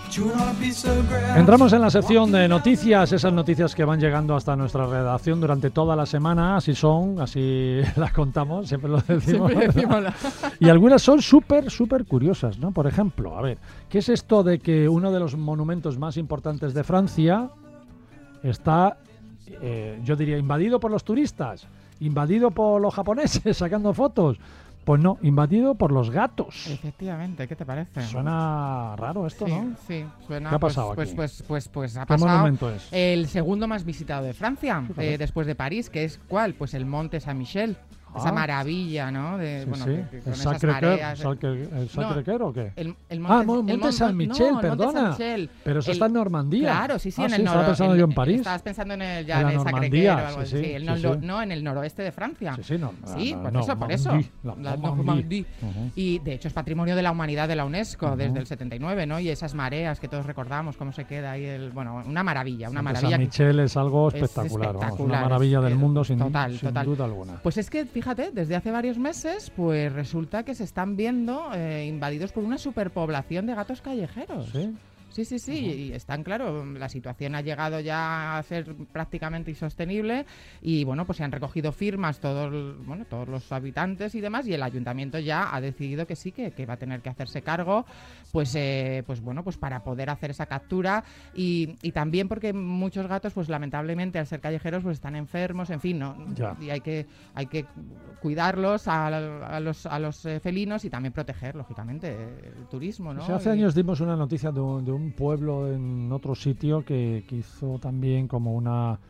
Entramos en la sección de noticias, esas noticias que van llegando hasta nuestra redacción durante toda la semana, así son, así las contamos, siempre lo decimos. Y algunas son súper curiosas, ¿no? Por ejemplo, a ver, ¿qué es esto de que uno de los monumentos más importantes de Francia está, yo diría, invadido por los turistas, invadido por los japoneses sacando fotos? Pues no, invadido por los gatos. Efectivamente, ¿qué te parece? Suena raro esto, sí, ¿no? Sí, suena. ¿Qué ha pasado pues, aquí? Pues ha ¿Qué pasado monumento es? el segundo más visitado de Francia, después de París, que es ¿cuál? Pues el Monte Saint-Michel. Esa maravilla, ¿no? De, Sí, bueno, sí. que con ¿El esas mareas. ¿El Sacré-Cœur o qué? El Monte Saint-Michel, perdona. Pero eso está en Normandía. Claro, sí, en el estaba pensando yo en París. Estabas pensando en el Normandía, Sacré-Cœur o algo así. No, en el noroeste de Francia. Por eso. La Normandía. Y de hecho es Patrimonio de la Humanidad de la UNESCO desde el 79, ¿no? Y esas mareas que todos recordamos, cómo se queda ahí una maravilla, una maravilla. Saint-Michel es algo espectacular, vamos, una maravilla del mundo sin duda alguna. Pues es que, fíjate, desde hace varios meses, pues resulta que se están viendo invadidos por una superpoblación de gatos callejeros. Sí. Y están, claro, la situación ha llegado ya a ser prácticamente insostenible y, bueno, pues se han recogido firmas todos los habitantes y demás, y el ayuntamiento ya ha decidido que sí, que va a tener que hacerse cargo, pues para poder hacer esa captura y también porque muchos gatos, pues lamentablemente, al ser callejeros, pues están enfermos, en fin, ¿no? Y hay que cuidarlos a los felinos y también proteger, lógicamente, el turismo, ¿no? Hace años dimos una noticia de un pueblo en otro sitio que hizo también como una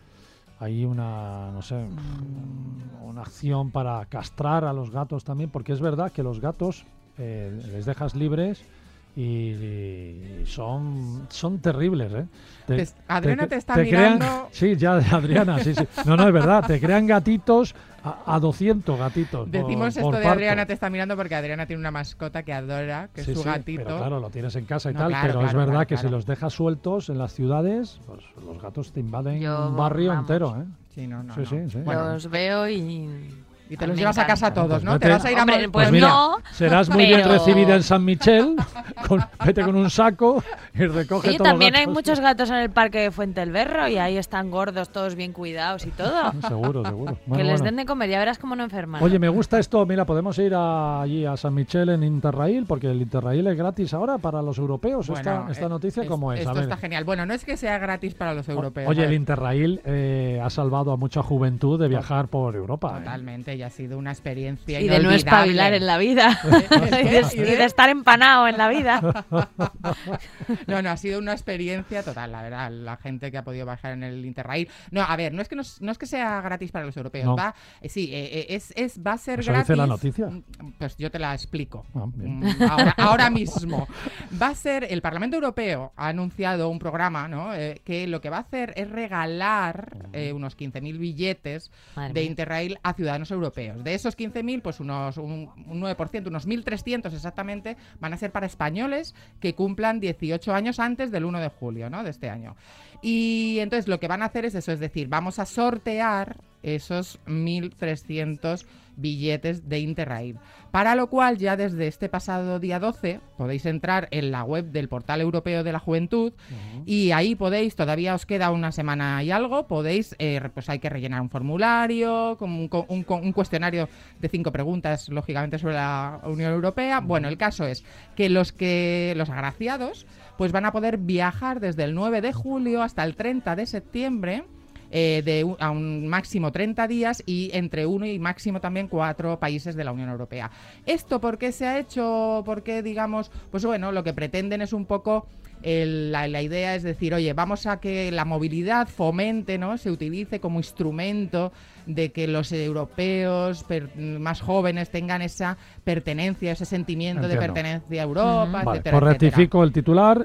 acción para castrar a los gatos también, porque es verdad que los gatos les dejas libres y son terribles, ¿eh? Adriana te está mirando. Sí, ya, Adriana, sí. No, es verdad, te crean gatitos a 200 gatitos. Decimos por esto de parto. Adriana te está mirando porque Adriana tiene una mascota que adora, que es su gatito. Pero claro, lo tienes en casa y No, tal, claro, pero es verdad claro, que si los dejas sueltos en las ciudades, pues los gatos te invaden un barrio entero, ¿eh? Sí, no. Sí. Los veo y te los llevas a casa todos, ¿no? Pues Te vas a ir pues mira, no. Serás muy bien recibida en San Michel. Vete con un saco y recoge todos también los hay gatos. muchos gatos en el parque de Fuentealberro y ahí están gordos, todos bien cuidados y todo. Seguro. Que les den de comer, ya verás cómo no enferman. Oye, me gusta esto. Mira, podemos ir allí a San Michel en Interrail, porque el Interrail es gratis ahora para los europeos. Bueno, esta noticia, ¿cómo es? Esto está genial. Bueno, no es que sea gratis para los europeos. Oye, el Interrail ha salvado a mucha juventud de viajar por Europa. Totalmente, y ha sido una experiencia y de no espabilar en la vida. y de estar empanado en la vida. No, ha sido una experiencia total, la verdad, la gente que ha podido bajar en el Interrail. No, a ver, no es que sea gratis para los europeos, no. Va a ser ¿Eso gratis. dice la noticia? Pues yo te la explico. Ahora mismo. Va a ser, el Parlamento Europeo ha anunciado un programa, ¿no? Que lo que va a hacer es regalar unos 15.000 billetes de Interrail a ciudadanos europeos. De esos 15.000, pues un 9%, unos 1.300 exactamente, van a ser para españoles que cumplan 18 años antes del 1 de julio, ¿no? De este año. Y entonces lo que van a hacer es eso, es decir, vamos a sortear esos 1.300 billetes de Interrail. Para lo cual, ya desde este pasado día 12, podéis entrar en la web del Portal Europeo de la Juventud y ahí podéis, todavía os queda una semana y algo, podéis, pues hay que rellenar un formulario, un cuestionario de 5 preguntas, lógicamente, sobre la Unión Europea. Bueno, el caso es que los agraciados pues van a poder viajar desde el 9 de julio hasta el 30 de septiembre, a un máximo 30 días y entre 1 y máximo también 4 países de la Unión Europea. ¿Esto por qué se ha hecho? Porque, digamos, pues bueno, lo que pretenden es un poco la idea es decir, oye, vamos a que la movilidad fomente, ¿no? Se utilice como instrumento de que los europeos más jóvenes tengan esa pertenencia, ese sentimiento de pertenencia a Europa, etcétera. Pues rectifico el titular.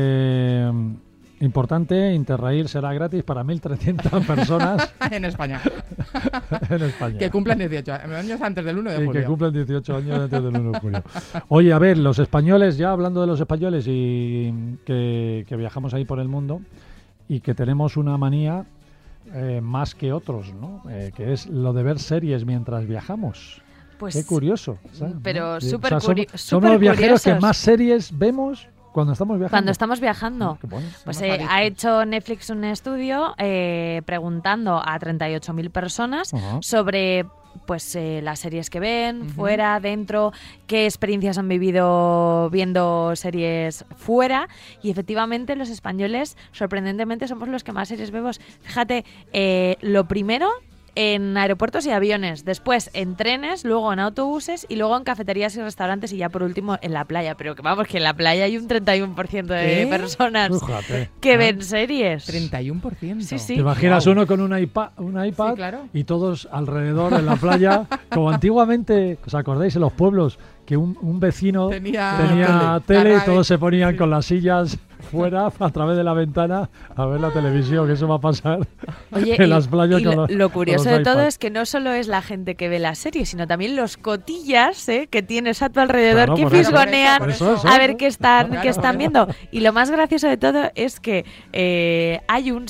Importante, Interrail será gratis para 1.300 personas en España. En España. Que cumplan 18 años antes del 1 de julio. Que cumplan 18 años antes del 1 de julio. Oye, a ver, los españoles, ya hablando de los españoles y que viajamos ahí por el mundo y que tenemos una manía más que otros, ¿no? Que es lo de ver series mientras viajamos. Pues, qué curioso. ¿sabes? Pero ¿no? súper somos los viajeros que más series vemos Cuando estamos viajando. Cuando estamos viajando. Qué bueno. Pues ha hecho Netflix un estudio preguntando a 38.000 personas sobre pues las series que ven, fuera, dentro, qué experiencias han vivido viendo series fuera, y efectivamente los españoles, sorprendentemente, somos los que más series vemos. Fíjate, lo primero en aeropuertos y aviones, después en trenes, luego en autobuses y luego en cafeterías y restaurantes y ya por último en la playa. Pero que vamos, que en la playa hay un 31% de personas que ven series. 31%. Sí, sí. ¿Te imaginas uno con un iPad sí, claro. y todos alrededor en la playa? Como antiguamente, ¿os acordáis en los pueblos? Que un vecino tenía tele y todos se ponían con las sillas fuera a través de la ventana a ver la televisión, que eso va a pasar. Oye, en las playas y lo curioso de todo es que no solo es la gente que ve la serie, sino también los cotillas que tienes a tu alrededor, que fisgonean a ver qué están viendo. Y lo más gracioso de todo es que hay un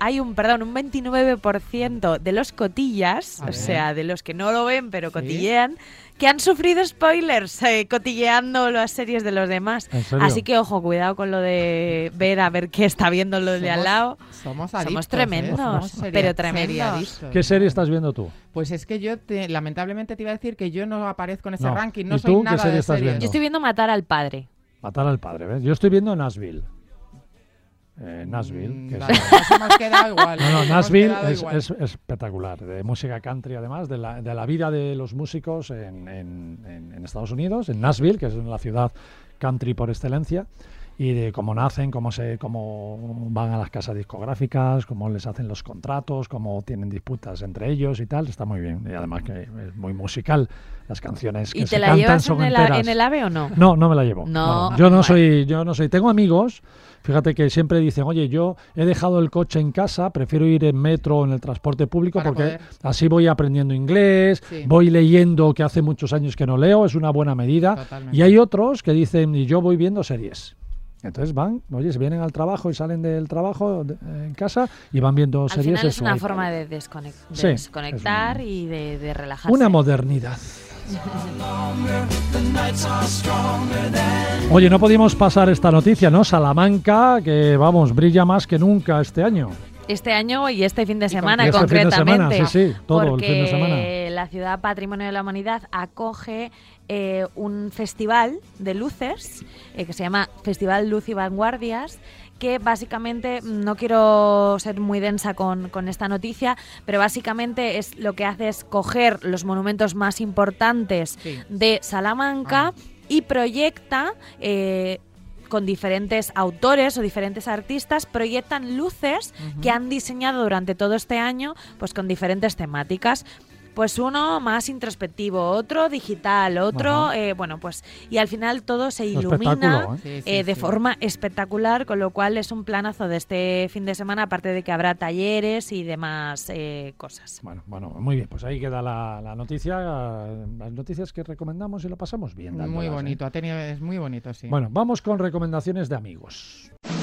29% de los cotillas, o sea, de los que no lo ven pero cotillean, que han sufrido spoilers cotilleando las series de los demás. Así que, ojo, cuidado con lo de ver a ver qué está viendo lo de al lado. Somos adictos, somos tremendos, pero tremendos. ¿Qué serie estás viendo tú? Pues es que yo, lamentablemente, te iba a decir que yo no aparezco en ese ranking, no ¿Y soy tú nada qué serie de estás series. viendo? Yo estoy viendo Matar al padre. Matar al padre, ¿ves? Yo estoy viendo Nashville. Nashville. Que hemos quedado igual. No, Nashville es espectacular, de música country además, de la vida de los músicos en Estados Unidos, en Nashville, que es la ciudad country por excelencia, y de cómo nacen, cómo van a las casas discográficas, cómo les hacen los contratos, cómo tienen disputas entre ellos y tal. Está muy bien, y además que es muy musical. Las canciones que se cantan son enteras. ¿Y te la llevas en el AVE o no? No, no me la llevo. No. Yo no soy. Tengo amigos, fíjate, que siempre dicen, oye, yo he dejado el coche en casa, prefiero ir en metro o en el transporte público porque así voy aprendiendo inglés, voy leyendo, que hace muchos años que no leo, es una buena medida. Totalmente. Y hay otros que dicen, y yo voy viendo series. Entonces se vienen al trabajo y salen del trabajo en casa y van viendo series. Al final es una forma de desconectar y de relajarse. Una modernidad. Oye, no podíamos pasar esta noticia, ¿no? Salamanca, que brilla más que nunca este año. Este año y este fin de semana, este concretamente. Fin de semana, sí, todo el fin de semana. Porque la ciudad Patrimonio de la Humanidad acoge un festival de luces que se llama Festival Luz y Vanguardias, que básicamente, no quiero ser muy densa con esta noticia, pero básicamente lo que hace es coger los monumentos más importantes de Salamanca y proyecta con diferentes autores o diferentes artistas, proyectan luces que han diseñado durante todo este año, pues con diferentes temáticas. Pues uno más introspectivo, otro digital, otro, y al final todo se ilumina de forma espectacular, con lo cual es un planazo de este fin de semana, aparte de que habrá talleres y demás cosas. Bueno, muy bien, pues ahí queda la noticia, las noticias que recomendamos y lo pasamos bien. Muy bonito, es muy bonito, sí. Bueno, vamos con recomendaciones de amigos.